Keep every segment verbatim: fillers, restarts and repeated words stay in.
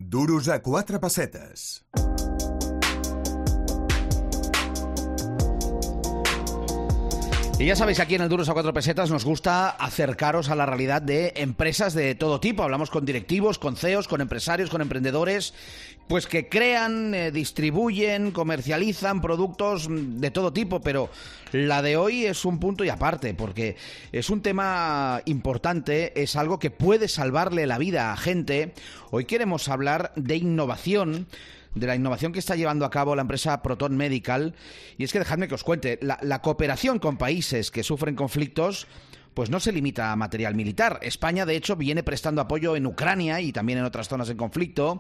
Duros a quatre pessetes. Y ya sabéis, aquí en el Duros a cuatro pesetas nos gusta acercaros a la realidad de empresas de todo tipo. Hablamos con directivos, con C E Os, con empresarios, con emprendedores, pues que crean, eh, distribuyen, comercializan productos de todo tipo. Pero la de hoy es un punto y aparte, porque es un tema importante, es algo que puede salvarle la vida a gente. Hoy queremos hablar de innovación, de la innovación que está llevando a cabo la empresa Proton Medical. Y es que dejadme que os cuente, la, la cooperación con países que sufren conflictos pues no se limita a material militar. España, de hecho, viene prestando apoyo en Ucrania y también en otras zonas en conflicto,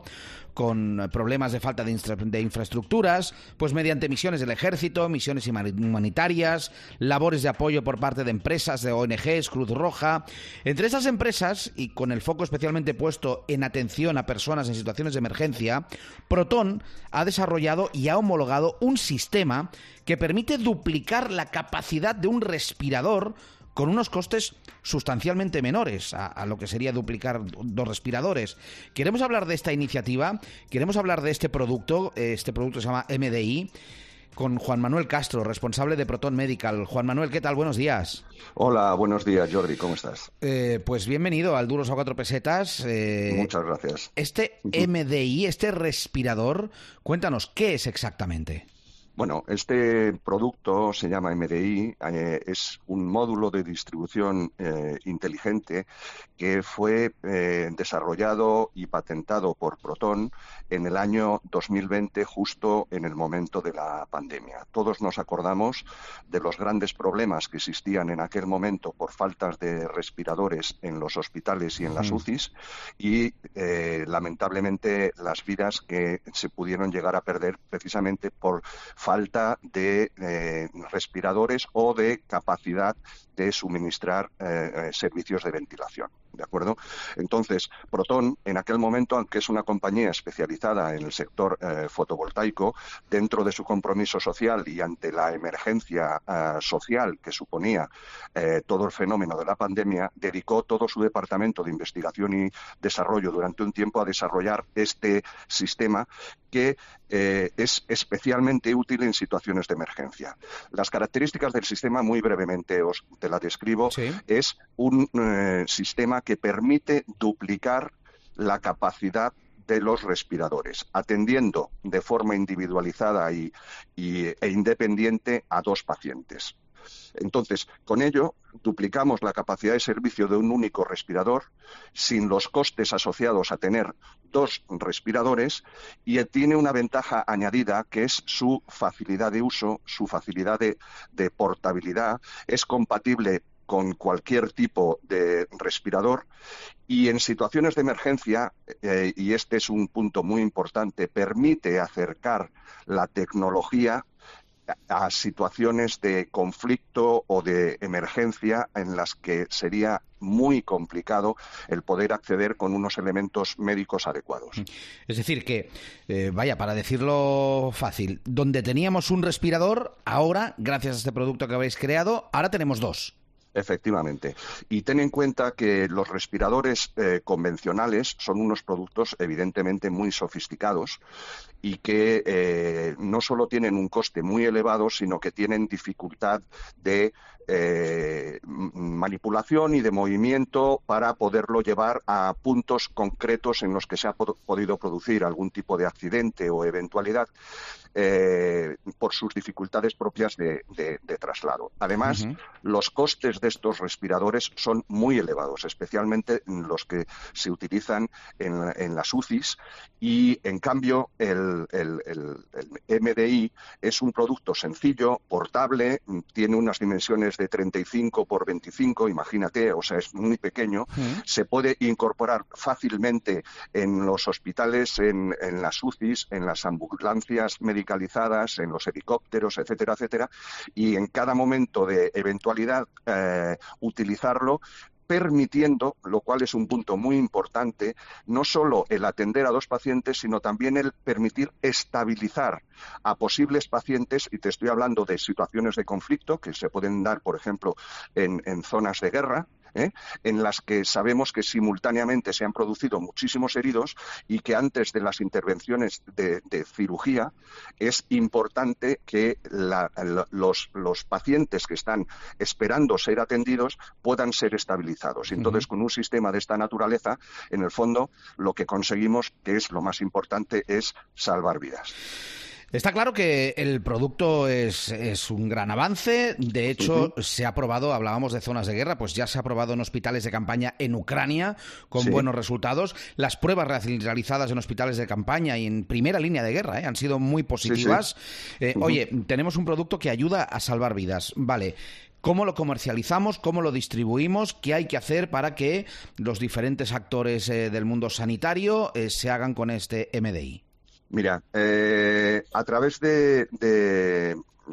con problemas de falta de, infra de infraestructuras, pues mediante misiones del ejército, misiones humanitarias, labores de apoyo por parte de empresas, de O N Ges, Cruz Roja. Entre esas empresas, y con el foco especialmente puesto en atención a personas en situaciones de emergencia, Proton ha desarrollado y ha homologado un sistema que permite duplicar la capacidad de un respirador con unos costes sustancialmente menores a, a lo que sería duplicar dos respiradores. Queremos hablar de esta iniciativa, queremos hablar de este producto, este producto se llama M D I, con Juan Manuel Castro, responsable de Proton Medical. Juan Manuel, ¿qué tal? Buenos días. Hola, buenos días, Jordi, ¿cómo estás? Eh, pues bienvenido al Duros a cuatro pesetas. Eh, Muchas gracias. Este M D I, este respirador, cuéntanos, ¿qué es exactamente? Bueno, este producto se llama M D I, eh, es un módulo de distribución eh, inteligente que fue eh, desarrollado y patentado por Proton en el año dos mil veinte, justo en el momento de la pandemia. Todos nos acordamos de los grandes problemas que existían en aquel momento por faltas de respiradores en los hospitales y en las U C Is y, eh, lamentablemente, las vidas que se pudieron llegar a perder precisamente por falta de eh, respiradores o de capacidad de suministrar eh, servicios de ventilación. ¿De acuerdo? Entonces, Proton, en aquel momento, aunque es una compañía especializada en el sector eh, fotovoltaico, dentro de su compromiso social y ante la emergencia eh, social que suponía eh, todo el fenómeno de la pandemia, dedicó todo su departamento de investigación y desarrollo durante un tiempo a desarrollar este sistema que eh, es especialmente útil en situaciones de emergencia. Las características del sistema, muy brevemente os te la describo, ¿sí? Es un eh, sistema que permite duplicar la capacidad de los respiradores, atendiendo de forma individualizada y, y, e independiente a dos pacientes. Entonces, con ello, duplicamos la capacidad de servicio de un único respirador sin los costes asociados a tener dos respiradores y tiene una ventaja añadida que es su facilidad de uso, su facilidad de, de portabilidad, es compatible con cualquier tipo de respirador y en situaciones de emergencia, eh, y este es un punto muy importante, permite acercar la tecnología a situaciones de conflicto o de emergencia en las que sería muy complicado el poder acceder con unos elementos médicos adecuados. Es decir que, eh, vaya, para decirlo fácil, donde teníamos un respirador, ahora, gracias a este producto que habéis creado, ahora tenemos dos. Efectivamente. Y ten en cuenta que los respiradores eh, convencionales son unos productos evidentemente muy sofisticados y que eh, no solo tienen un coste muy elevado, sino que tienen dificultad de eh, manipulación y de movimiento para poderlo llevar a puntos concretos en los que se ha pod- podido producir algún tipo de accidente o eventualidad eh, por sus dificultades propias de, de, de traslado. Además, uh-huh. los costes de estos respiradores son muy elevados, especialmente los que se utilizan en, en las U C Is y, en cambio, el, el, el, el M D I es un producto sencillo, portable, tiene unas dimensiones de treinta y cinco por veinticinco, imagínate, o sea, es muy pequeño, uh-huh. se puede incorporar fácilmente en los hospitales, en, en las U C Is, en las ambulancias medicalizadas, en los helicópteros, etcétera, etcétera, y en cada momento de eventualidad eh, utilizarlo, permitiendo, lo cual es un punto muy importante, no solo el atender a dos pacientes, sino también el permitir estabilizar a posibles pacientes, y te estoy hablando de situaciones de conflicto que se pueden dar, por ejemplo, en, en zonas de guerra, ¿eh? en las que sabemos que simultáneamente se han producido muchísimos heridos y que antes de las intervenciones de, de cirugía es importante que la, la, los, los pacientes que están esperando ser atendidos puedan ser estabilizados. Entonces, uh-huh. con un sistema de esta naturaleza, en el fondo, lo que conseguimos, que es lo más importante, es salvar vidas. Está claro que el producto es, es un gran avance. De hecho, uh-huh. se ha probado, hablábamos de zonas de guerra, pues ya se ha probado en hospitales de campaña en Ucrania con sí. buenos resultados. Las pruebas realizadas en hospitales de campaña y en primera línea de guerra ¿eh? han sido muy positivas. Sí, sí. Eh, uh-huh. Oye, tenemos un producto que ayuda a salvar vidas. Vale. ¿Cómo lo comercializamos? ¿Cómo lo distribuimos? ¿Qué hay que hacer para que los diferentes actores eh, del mundo sanitario eh, se hagan con este M D I? Mira, eh, a través de, de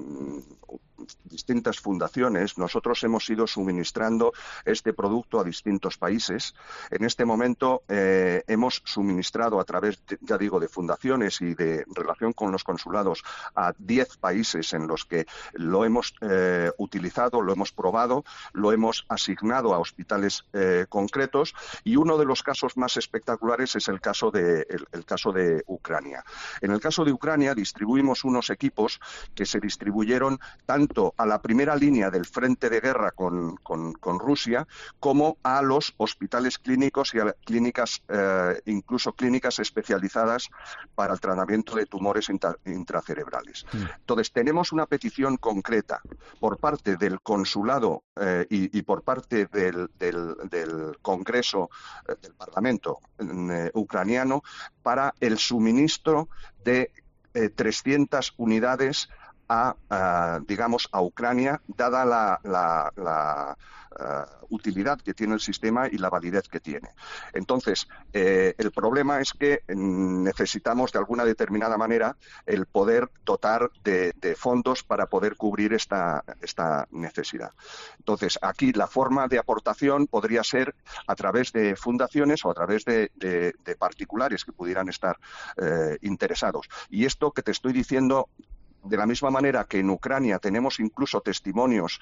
distintas fundaciones, nosotros hemos ido suministrando este producto a distintos países. En este momento eh, hemos suministrado a través, de, ya digo, de fundaciones y de relación con los consulados a diez países en los que lo hemos eh, utilizado, lo hemos probado, lo hemos asignado a hospitales eh, concretos, y uno de los casos más espectaculares es el caso de, el, el caso de Ucrania. En el caso de Ucrania distribuimos unos equipos que se distribuyeron tanto a la primera línea del frente de guerra con, con, con Rusia, como a los hospitales clínicos y a clínicas, eh, incluso clínicas especializadas para el tratamiento de tumores intra, intracerebrales. Mm. Entonces, tenemos una petición concreta por parte del consulado eh, y, y por parte del, del, del Congreso, eh, del Parlamento eh, ucraniano, para el suministro de eh, trescientas unidades A, a, digamos, a Ucrania, dada la, la, la uh, utilidad que tiene el sistema y la validez que tiene. Entonces, eh, el problema es que necesitamos, de alguna determinada manera, el poder dotar de, de fondos para poder cubrir esta, esta necesidad. Entonces, aquí la forma de aportación podría ser a través de fundaciones o a través de, de, de particulares que pudieran estar eh, interesados. Y esto que te estoy diciendo, de la misma manera que en Ucrania tenemos incluso testimonios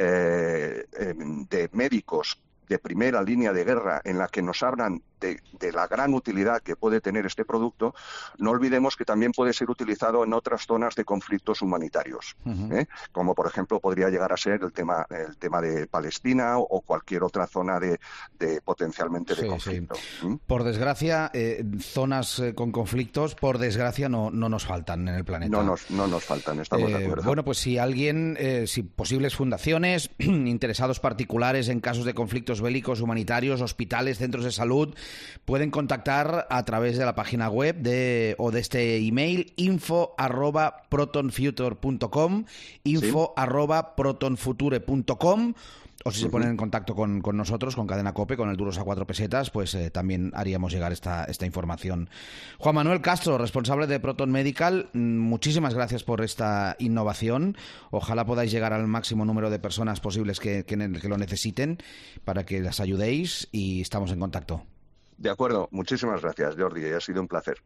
eh, de médicos de primera línea de guerra en la que nos hablan de, de la gran utilidad que puede tener este producto, no olvidemos que también puede ser utilizado en otras zonas de conflictos humanitarios, uh-huh. ¿eh? como por ejemplo podría llegar a ser el tema el tema de Palestina o cualquier otra zona de, de potencialmente de sí, conflicto. Sí. ¿Mm? Por desgracia, eh, zonas eh, con conflictos, por desgracia, no, no nos faltan en el planeta. No nos, no nos faltan, estamos eh, de acuerdo. Bueno, pues si alguien, eh, si posibles fundaciones, interesados particulares en casos de conflictos bélicos, humanitarios, hospitales, centros de salud, pueden contactar a través de la página web de, o de este email, info arroba protonfuture punto com, info ¿Sí? arroba protonfuture punto com, o si uh-huh. se ponen en contacto con, con nosotros, con Cadena COPE, con el Duros a cuatro pesetas, pues eh, también haríamos llegar esta, esta información. Juan Manuel Castro, responsable de Proton Medical, muchísimas gracias por esta innovación. Ojalá podáis llegar al máximo número de personas posibles que, que, que lo necesiten para que las ayudéis, y estamos en contacto. De acuerdo, muchísimas gracias, Jordi, ha sido un placer.